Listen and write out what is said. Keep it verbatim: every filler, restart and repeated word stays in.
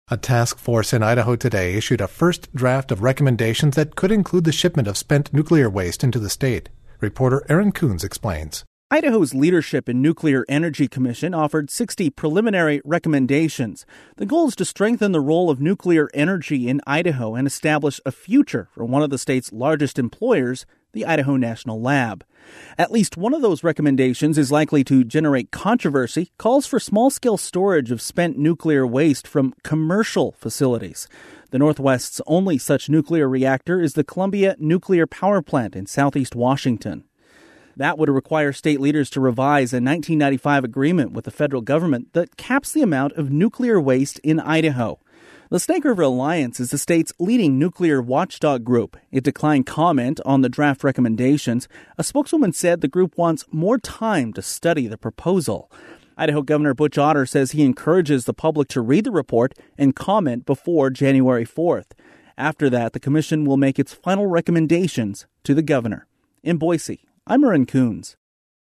A task force in Idaho today issued a first draft of recommendations that could include the shipment of spent nuclear waste into the state. Reporter Aaron Coons explains. Idaho's Leadership in Nuclear Energy Commission offered sixty preliminary recommendations. The goal is to strengthen the role of nuclear energy in Idaho and establish a future for one of the state's largest employers, the Idaho National Lab. At least one of those recommendations is likely to generate controversy, calls for small-scale storage of spent nuclear waste from commercial facilities. The Northwest's only such nuclear reactor is the Columbia Nuclear Power Plant in southeast Washington. That would require state leaders to revise a nineteen ninety-five agreement with the federal government that caps the amount of nuclear waste in Idaho. The Snake River Alliance is the state's leading nuclear watchdog group. It declined comment on the draft recommendations. A spokeswoman said the group wants more time to study the proposal. Idaho Governor Butch Otter says he encourages the public to read the report and comment before January fourth. After that, the commission will make its final recommendations to the governor. In Boise, I'm Aaron Coons.